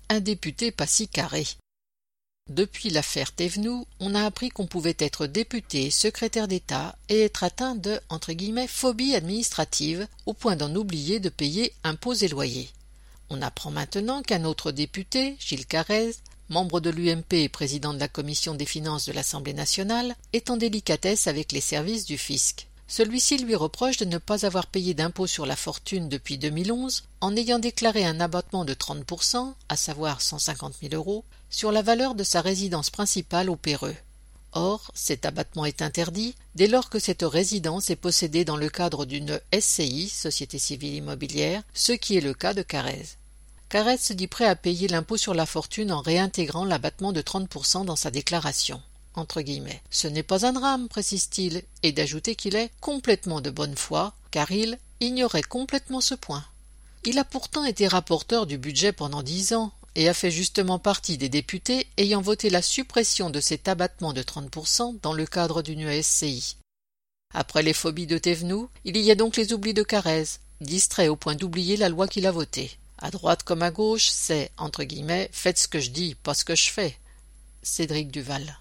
un député pas si carré. Depuis l'affaire Thévenoud, on a appris qu'on pouvait être député et secrétaire d'État et être atteint de « phobie administrative » au point d'en oublier de payer impôts et loyers. On apprend maintenant qu'un autre député, Gilles Carrez, membre de l'UMP et président de la commission des finances de l'Assemblée nationale, est en délicatesse avec les services du fisc. Celui-ci lui reproche de ne pas avoir payé d'impôt sur la fortune depuis 2011 en ayant déclaré un abattement de 30%, à savoir 150 000 €, sur la valeur de sa résidence principale au Péreux. Or, cet abattement est interdit dès lors que cette résidence est possédée dans le cadre d'une SCI, Société Civile Immobilière, ce qui est le cas de Carrez. Carrez se dit prêt à payer l'impôt sur la fortune en réintégrant l'abattement de 30% dans sa déclaration. Ce n'est pas un drame, précise-t-il, et d'ajouter qu'il est complètement de bonne foi, car il ignorait complètement ce point. Il a pourtant été rapporteur du budget pendant 10 ans, et a fait justement partie des députés ayant voté la suppression de cet abattement de 30% dans le cadre d'une SCI. Après les phobies de Thévenoud, il y a donc les oublis de Carrez, distrait au point d'oublier la loi qu'il a votée. À droite comme à gauche, c'est, « faites ce que je dis, pas ce que je fais ». Cédric Duval.